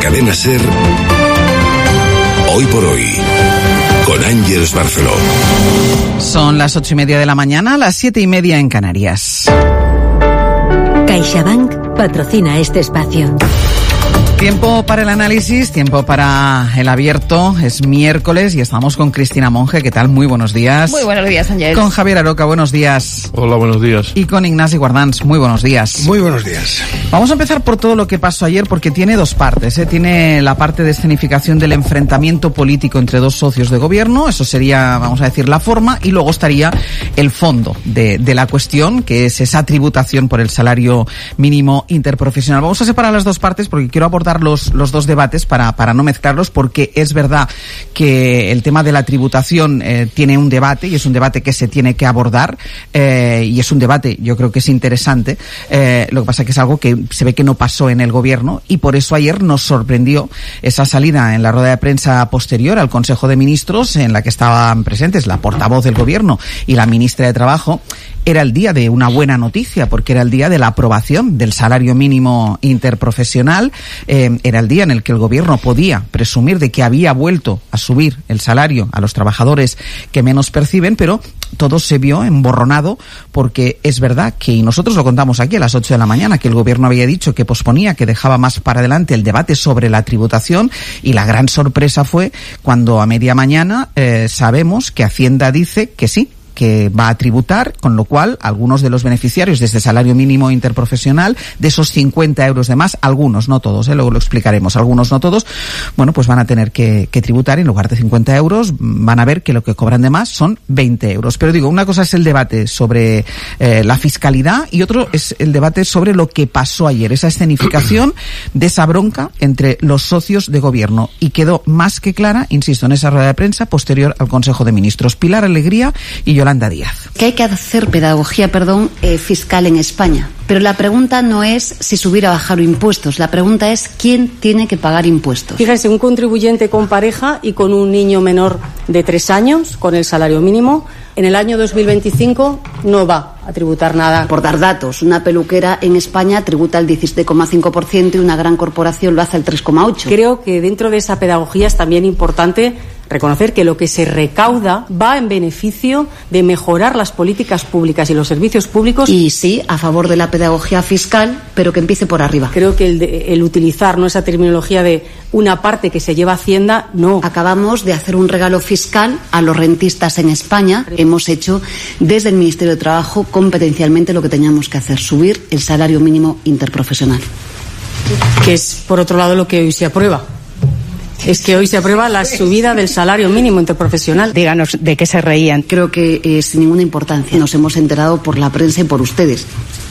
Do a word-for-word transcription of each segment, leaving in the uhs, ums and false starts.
Cadena SER, Hoy por Hoy, con Ángeles Barceló. Son las ocho y media de la mañana, las siete y media en Canarias. CaixaBank patrocina este espacio. Tiempo para el análisis, tiempo para el abierto. Es miércoles y estamos con Cristina Monge. ¿Qué tal? Muy buenos días. Muy buenos días, Ángel. Con Javier Aroca, buenos días. Hola, buenos días. Y con Ignasi Guardans, muy buenos días. Muy buenos días. Vamos a empezar por todo lo que pasó ayer porque tiene dos partes, ¿eh? Tiene la parte de escenificación del enfrentamiento político entre dos socios de gobierno, eso sería, vamos a decir, la forma, y luego estaría el fondo de, de la cuestión, que es esa tributación por el salario mínimo interprofesional. Vamos a separar las dos partes porque quiero abordar los, los dos debates para, para no mezclarlos, porque es verdad que el tema de la tributación eh, tiene un debate y es un debate que se tiene que abordar eh, y es un debate, yo creo que es interesante. Eh, lo que pasa es que es algo que se ve que no pasó en el gobierno y por eso ayer nos sorprendió esa salida en la rueda de prensa posterior al Consejo de Ministros en la que estaban presentes la portavoz del gobierno y la ministra de Trabajo. Era el día de una buena noticia porque era el día de la aprobación del salario mínimo interprofesional. Eh, era el día en el que el gobierno podía presumir de que había vuelto a subir el salario a los trabajadores que menos perciben, pero todo se vio emborronado porque es verdad que, y nosotros lo contamos aquí a las ocho de la mañana, que el gobierno había dicho que posponía, que dejaba más para adelante el debate sobre la tributación, y la gran sorpresa fue cuando a media mañana eh, sabemos que Hacienda dice que sí, que va a tributar, con lo cual algunos de los beneficiarios de este salario mínimo interprofesional, de esos cincuenta euros de más, algunos, no todos, ¿eh? Luego lo explicaremos, algunos, no todos, bueno, pues van a tener que, que tributar, y en lugar de cincuenta euros van a ver que lo que cobran de más son veinte euros. Pero digo, una cosa es el debate sobre eh, la fiscalidad y otro es el debate sobre lo que pasó ayer, esa escenificación de esa bronca entre los socios de gobierno, y quedó más que clara, insisto, en esa rueda de prensa posterior al Consejo de Ministros. Pilar Alegría y yo Yolanda Díaz. Que hay que hacer pedagogía, perdón, eh, fiscal en España. Pero la pregunta no es si subir o bajar impuestos. La pregunta es quién tiene que pagar impuestos. Fíjense, un contribuyente con pareja y con un niño menor de tres años, con el salario mínimo, en el año dos mil veinticinco no va a tributar nada. Por dar datos, una peluquera en España tributa el diecisiete coma cinco por ciento y una gran corporación lo hace el tres coma ocho por ciento. Creo que dentro de esa pedagogía es también importante reconocer que lo que se recauda va en beneficio de mejorar las políticas públicas y los servicios públicos. Y sí, a favor de la pedagogía fiscal, pero que empiece por arriba. Creo que el, de, el utilizar, ¿no?, esa terminología de una parte que se lleva a Hacienda, no. Acabamos de hacer un regalo fiscal a los rentistas en España. Hemos hecho desde el Ministerio de Trabajo competencialmente lo que teníamos que hacer, subir el salario mínimo interprofesional. Que es, por otro lado, lo que hoy se aprueba. Es que hoy se aprueba la subida del salario mínimo interprofesional. Díganos de qué se reían. Creo que eh, sin ninguna importancia. Nos hemos enterado por la prensa y por ustedes.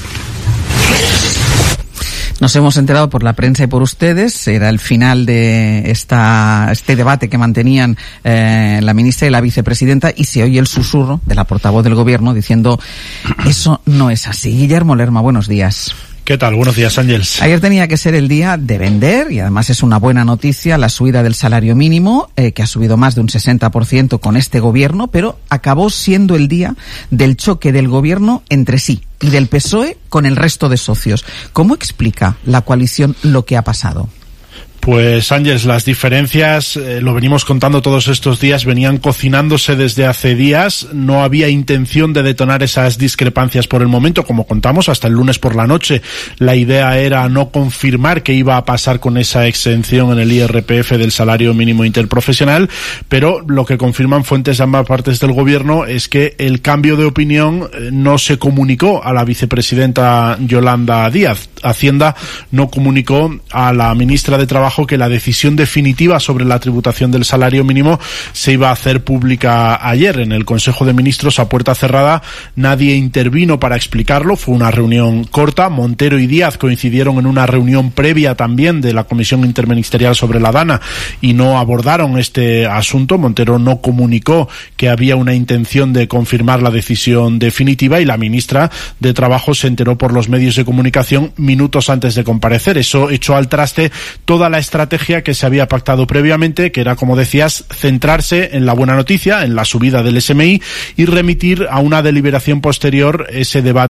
Nos hemos enterado por la prensa y por ustedes. Era el final de esta este debate que mantenían eh, la ministra y la vicepresidenta, y se oye el susurro de la portavoz del gobierno diciendo eso no es así. Guillermo Lerma, buenos días. ¿Qué tal? Buenos días, Ángeles. Ayer tenía que ser el día de vender, y además es una buena noticia la subida del salario mínimo, eh, que ha subido más de un sesenta por ciento con este gobierno, pero acabó siendo el día del choque del gobierno entre sí y del P S O E con el resto de socios. ¿Cómo explica la coalición lo que ha pasado? Pues, Ángeles, las diferencias, eh, lo venimos contando todos estos días, venían cocinándose desde hace días. No había intención de detonar esas discrepancias por el momento, como contamos, hasta el lunes por la noche. La idea era no confirmar qué iba a pasar con esa exención en el I R P F del salario mínimo interprofesional, pero lo que confirman fuentes de ambas partes del gobierno es que el cambio de opinión eh, no se comunicó a la vicepresidenta Yolanda Díaz. Hacienda no comunicó a la ministra de Trabajo que la decisión definitiva sobre la tributación del salario mínimo se iba a hacer pública ayer en el Consejo de Ministros a puerta cerrada. Nadie intervino para explicarlo, fue una reunión corta. Montero y Díaz coincidieron en una reunión previa también de la Comisión Interministerial sobre la Dana y no abordaron este asunto. Montero no comunicó que había una intención de confirmar la decisión definitiva, y la ministra de Trabajo se enteró por los medios de comunicación minutos antes de comparecer. Eso echó al traste toda la estrategia que se había pactado previamente, que era, como decías, centrarse en la buena noticia, en la subida del S M I, y remitir a una deliberación posterior ese debate